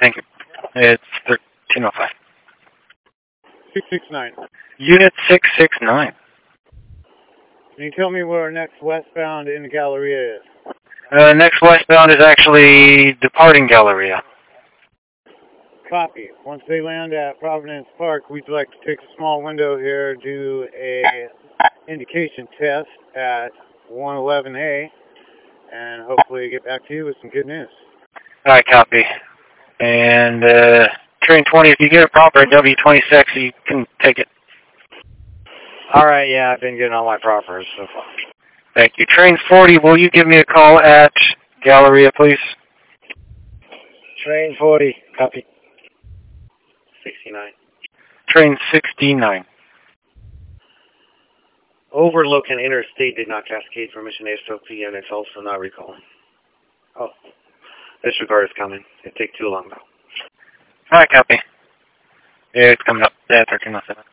thank you. It's 1305. 669. Unit 669. Can you tell me where our next westbound in the Galleria is? Next westbound is actually departing Galleria. Copy. Once they land at Providence Park, we'd like to take a small window here, do a indication test at 111A, and hopefully get back to you with some good news. All right, copy. And train 20, if you get a proper W26, you can take it. All right, yeah, I've been getting all my propers so far. Thank you. Train 40, will you give me a call at Galleria, please? Train 40, copy. 69. Train 69. Overlooking interstate did not cascade for mission SOP, and it's also not recalling. Oh, disregard is coming. It take too long, though. All right, copy. Yeah, it's coming up. Yeah, 1307.